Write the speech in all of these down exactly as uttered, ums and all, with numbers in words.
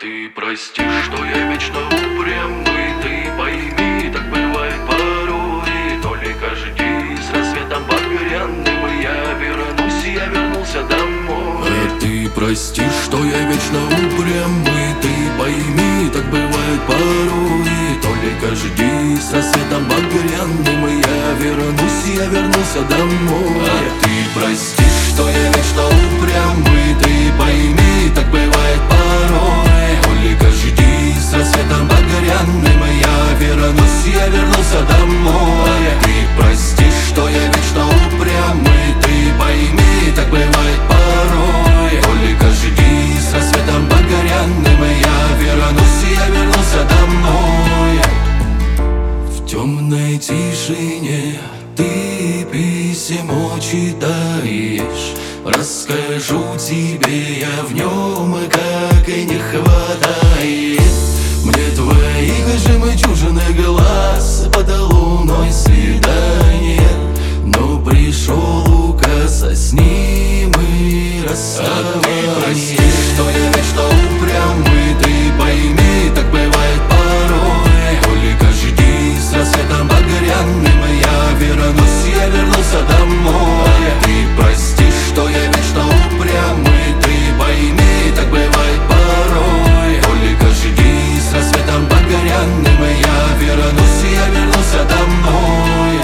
ты прости, что я вечно упрямый, ты пойми, так бывает порой. Только жди, с рассветом багряным я вернусь, я вернулся домой. А ты прости, что я вечно упрямый, ты пойми, так бывает порой. Только жди, с рассветом багряным я вернусь, я вернулся домой. А ты прости, что я вечно упрямый, ты пойми, так бывает порой. Только жди, с рассветом багряным я вернусь, я вернулся домой. А ты прости, что я вечно упрямый, ты пойми, так бывает порой. Только жди, с рассветом багряным я вернусь, я вернулся домой. В темной тишине ты письмо читаешь, расскажу тебе я в нем, как и не хватает мне твоих жемчужных глаз под луной свидание. Но пришел указ, а с ним и расставание. А ты прости, что я вечно упрямый, ты пойми, так бывает порой. Только жди, с рассветом багряным я вернусь, я вернулся домой. А ты прости, что я вечно упрямый, ты пойми, так бывает порой. Только жди, с рассветом багряным я вернусь, я вернулся домой.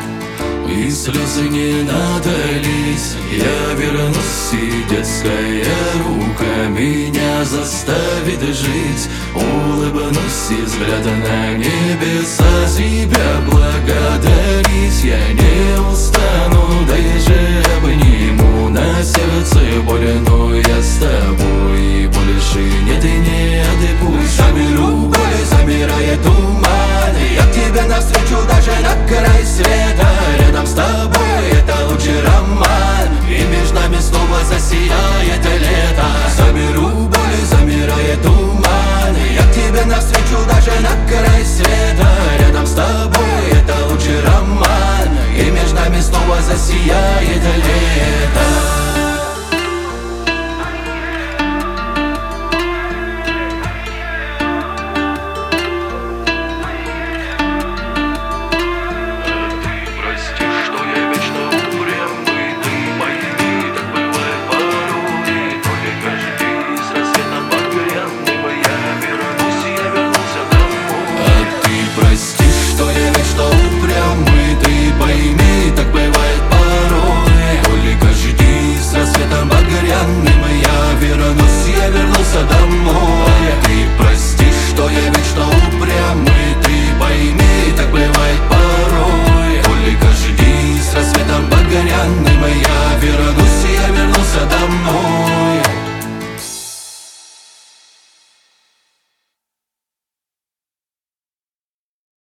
И слезы не надались, я вернусь, и детская рука меня заставит жить. Улыбнусь, и взгляд на небеса тебя благодарить. Я не устану, даже обниму, на сердце боль, но я с тобой больше нет и не отпущу. Заберу боль, замирает туман, я к тебе навстречу даже на край света. Рядом с тобой это лучший роман, и между нами снова засияет лето. Заберу боль, замирает туман, я к тебе навстречу даже на край света. Рядом с тобой это лучший роман, и между нами снова засияет лето. Багряным я